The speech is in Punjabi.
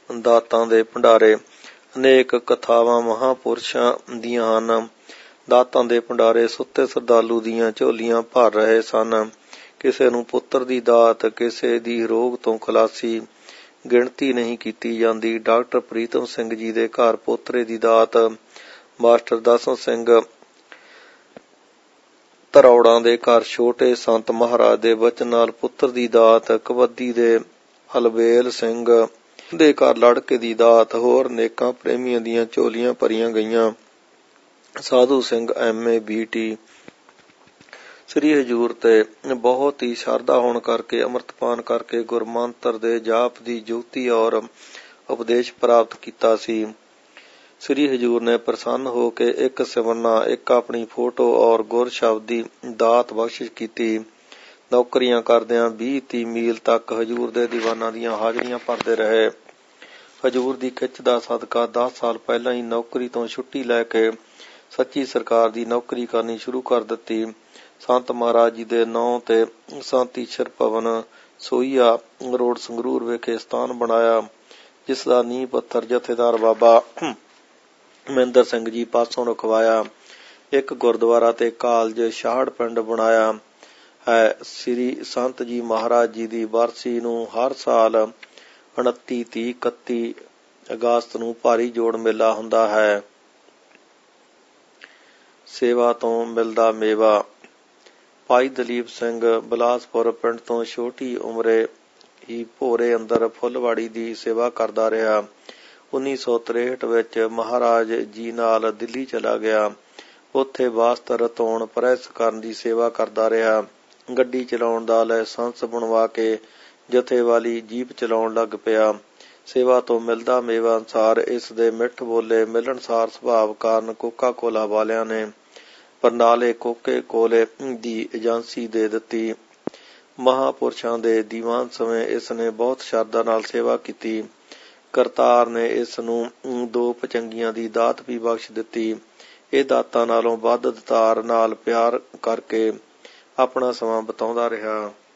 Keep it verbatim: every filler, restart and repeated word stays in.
ਦਾਤਾਂ ਦੇ ਭੰਡਾਰੇ। ਅਨੇਕ ਕਥਾਵਾਂ ਮਹਾਂਪੁਰਸ਼ਾਂ ਦੀਆਂ ਹਨ। ਦਾਤਾਂ ਦੇ ਭੰਡਾਰੇ ਸੁੱਤੇ ਸ਼ਰਧਾਲੂ ਦੀਆਂ ਝੋਲੀਆਂ ਭਰ ਰਹੇ ਸਨ। ਕਿਸੇ ਨੂੰ ਪੁੱਤਰ ਦੀ ਦਾਤ, ਕਿਸੇ ਦੀ ਰੋਗ ਤੋਂ ਖਲਾਸੀ, ਗਿਣਤੀ ਨਹੀਂ ਕੀਤੀ ਜਾਂਦੀ। ਡਾਕਟਰ ਪ੍ਰੀਤਮ ਸਿੰਘ ਜੀ ਦੇ ਘਰ ਪੋਤਰੇ ਦੀ ਦਾਤ, ਮਾਸਟਰ ਦਸਮ ਸਿੰਘ ਧਰੌੜਾਂ ਦੇ ਘਰ ਛੋਟੇ ਸੰਤ ਮਹਾਰਾਜ ਦੇ ਬਚਨ ਨਾਲ ਪੁੱਤਰ ਦੀ ਦਾਤ, ਕਬੱਡੀ ਦੇ ਅਲਬੇਲ ਸਿੰਘ ਦੇ ਘਰ ਲੜਕੇ ਦੀ ਦਾਤ, ਹੋਰ ਅਨੇਕਾਂ ਪ੍ਰੇਮੀਆਂ ਦੀਆਂ ਝੋਲੀਆਂ ਭਰੀਆਂ ਗਈਆਂ। Sadhu Singh M A B T Sri Hazur ਤੇ ਬਹੁਤ ਹੀ ਸ਼ਰਧਾ ਹੋਣ ਕਰਕੇ ਅੰਮ੍ਰਿਤਪਾਨ ਕਰਕੇ ਗੁਰਮੰਤਰ ਦੇ ਜਾਪ ਦੀ ਜੁਗਤੀ ਔਰ ਉਪਦੇਸ਼ ਪ੍ਰਾਪਤ ਕੀਤਾ ਸੀ। ਸ੍ਰੀ ਹਜ਼ੂਰ ਨੇ ਪ੍ਰਸੰਨ ਹੋ ਕੇ ਇੱਕ ਸਿਮਰਨਾ, ਇੱਕ ਆਪਣੀ ਫੋਟੋ ਔਰ ਗੁਰ ਸ਼ਬਦ ਦੀ ਦਾਤ ਬਖਸ਼ਿਸ਼ ਕੀਤੀ। ਨੌਕਰੀਆਂ ਕਰਦਿਆਂ ਵੀਹ ਤੀਹ ਮੀਲ ਤੱਕ ਹਜ਼ੂਰ ਦੇ ਦੀਵਾਨਾਂ ਦੀਆਂ ਹਾਜ਼ਰੀਆਂ ਭਰਦੇ ਰਹੇ। ਹਜ਼ੂਰ ਦੀ ਖਿੱਚ ਦਾ ਸਦਕਾ ਦਸ ਸਾਲ ਪਹਿਲਾਂ ਹੀ ਨੌਕਰੀ ਤੋਂ ਛੁੱਟੀ ਲੈ ਕੇ ਸੱਚੀ ਸਰਕਾਰ ਦੀ ਨੌਕਰੀ ਕਰਨੀ ਸ਼ੁਰੂ ਕਰ ਦਿੱਤੀ। ਸੰਤ ਮਹਾਰਾਜ ਜੀ ਦੇ ਨਾਂ ਤੇ ਸੰਤ ਈਸ਼ਰ ਭਵਨ ਸੋਹੀਆ ਰੋਡ ਸੰਗਰੂਰ ਵਿਖੇ ਸਥਾਨ ਬਣਾਇਆ, ਜਿਸ ਦਾ ਨੀਂਹ ਪੱਥਰ ਜਥੇਦਾਰ ਬਾਬਾ ਮਹਿੰਦਰ ਸਿੰਘ ਜੀ ਪਾਸੋਂ ਰਖਵਾਇਆ। ਇੱਕ ਗੁਰਦੁਆਰਾ ਤੇ ਕਾਲਜ ਛਾਹੜ ਪਿੰਡ ਬਣਾਇਆ ਹੈ। ਸ੍ਰੀ ਸੰਤ ਜੀ ਮਹਾਰਾਜ ਜੀ ਦੀ ਬਰਸੀ ਨੂੰ ਹਰ ਸਾਲ ਉਨੱਤੀ, ਤੀਹ, ਇਕੱਤੀ ਅਗਸਤ ਨੂੰ ਭਾਰੀ ਜੋੜ ਮੇਲਾ ਹੁੰਦਾ ਹੈ। ਸੇਵਾ ਤੋਂ ਮਿਲਦਾ ਮੇਵਾ। ਭਾਈ ਦਲੀਪ ਸਿੰਘ ਬਿਲਾਸਪੁਰ ਪਿੰਡ ਤੋਂ ਛੋਟੀ ਉਮਰੇ ਹੀ ਭੋਰੇ ਅੰਦਰ ਫੁੱਲਵਾੜੀ ਦੀ ਸੇਵਾ ਕਰਦਾ ਰਿਹਾ। ਉੱਨੀ ਸੌ ਤਰੇਹਠ ਵਿੱਚ ਮਹਾਰਾਜ ਜੀ ਨਾਲ ਦਿੱਲੀ ਚਲਾ ਗਿਆ। ਉੱਥੇ ਵਸਤਰ ਧੋਣ, ਪ੍ਰੈਸ ਕਰਨ ਦੀ ਸੇਵਾ ਕਰਦਾ ਰਿਹਾ। ਗੱਡੀ ਚਲਾਉਣ ਦਾ ਲਾਇਸੈਂਸ ਬਣਵਾ ਕੇ ਜਥੇ ਵਾਲੀ ਜੀਪ ਚਲਾਉਣ ਲੱਗ ਪਿਆ। ਸੇਵਾ ਤੋਂ ਮਿਲਦਾ ਮੇਵਾ ਅਨੁਸਾਰ ਇਸ ਦੇ ਮਿੱਠ ਬੋਲੇ ਮਿਲਣਸਾਰ ਸੁਭਾਅ ਕਾਰਨ ਕੋਕਾ ਕੋਲਾ ਵਾਲਿਆਂ ਨੇ ਬਰਨਾਲੇ ਕੋਕੇ ਕੋਲੇ ਦੀ ਏਜੰਸੀ ਦੇ ਦਿੱਤੀ। ਮਹਾਂਪੁਰਸ਼ਾਂ ਦੇ ਦੀਵਾਨ ਸਮੇਂ ਇਸ ਨੇ ਬਹੁਤ ਸ਼ਰਧਾ ਨਾਲ ਸੇਵਾ ਕੀਤੀ। ਕਰਤਾਰ ਨੇ ਇਸ ਨੂੰ ਦੋ ਪਚੰਗੀਆਂ ਦੀ ਦਾਤ ਵੀ ਬਖਸ਼ ਦਿੱਤੀ। ਇਹ ਦਾਤਾਂ ਨਾਲੋਂ ਵੱਧ ਦਤਾਰ ਨਾਲ ਪਿਆਰ ਕਰਕੇ ਆਪਣਾ ਸਮਾਂ ਬਿਤਾਉਂਦਾ ਰਿਹਾ।